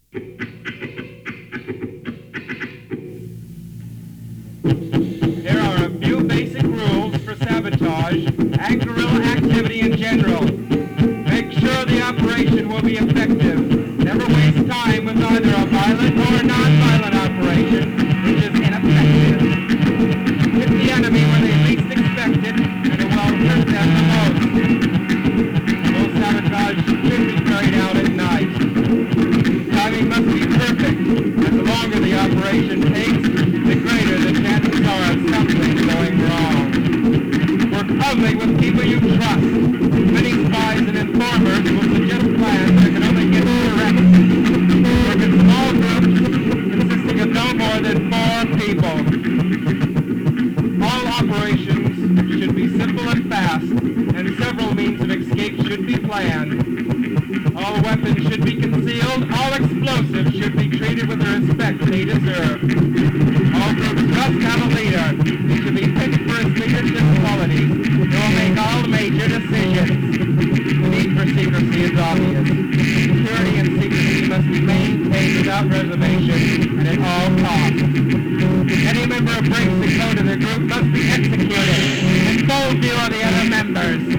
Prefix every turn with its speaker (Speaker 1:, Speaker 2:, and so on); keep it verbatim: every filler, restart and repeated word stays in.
Speaker 1: There are a few basic rules for sabotage and guerrilla activity in general. Make sure the operation will be effective. Never waste time with either a violent or non-violent operation, which is ineffective. Hit the enemy when they least expect it, and it will hurt them the most. Most sabotage should be carried out at night. Timing must be perfect, and the longer the operation takes, the greater the chances are of something going wrong. Work only with people you trust. Many spies and informers will suggest plans that can only get correct. Work in small groups consisting of no more than four people. All operations should be simple and fast, and several means of escape should be planned. All weapons should be concealed. All explosives should be treated with the respect they deserve. All groups must have a leader. He should be picked for his leadership qualities. He will make all major decisions. The need for secrecy is obvious. Security and secrecy must be maintained without reservation and at all costs. Any member who breaks the code of the group must be executed in full view of the other members.